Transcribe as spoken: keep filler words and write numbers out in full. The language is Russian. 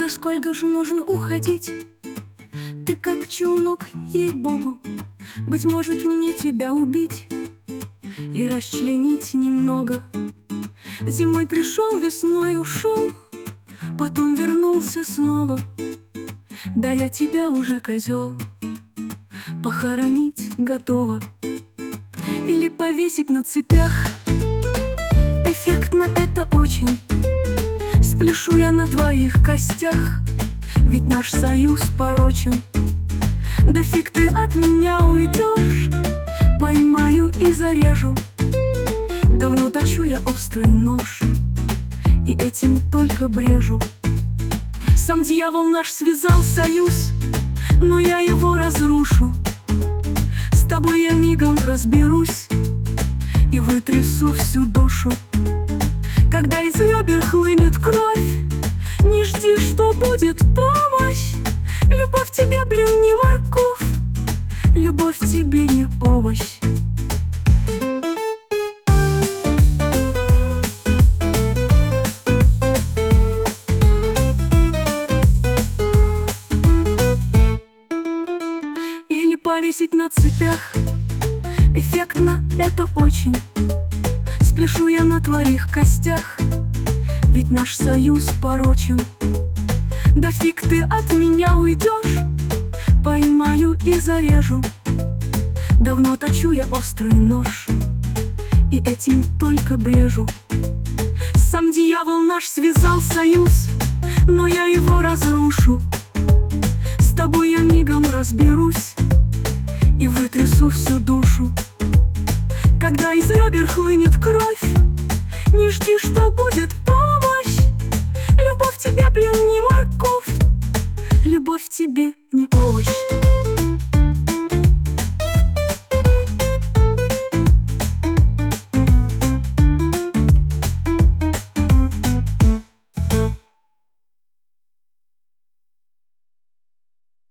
Да сколько же можно уходить? Ты как челнок, ей-богу. Быть может, мне тебя убить и расчленить немного. Зимой пришел, весной ушел, потом вернулся снова. Да я тебя уже, козел, похоронить готова. Или повесить на цепях. Эффектно это очень. Спляшу я на твоих костях, ведь наш союз порочен. Да фиг ты от меня уйдешь, поймаю и зарежу. Давно точу я острый нож, и этим только брежу. Сам дьявол наш связал союз, но я его разрушу. С тобой я мигом разберусь и вытрясу всю душу. Когда из ребер хлынет кровь, не жди, что будет помощь. Любовь тебе, блин, не морковь, любовь тебе не овощ. Или повесить на цепях. Эффектно это очень. Спляшу я на твоих костях, ведь наш союз порочен. Да фиг ты от меня уйдешь, поймаю и зарежу. Давно точу я острый нож, и этим только брежу. Сам дьявол наш связал союз, но я его разрушу. С тобой я мигом разберусь и вытрясу всю душу. Когда из ребер хлынет кровь,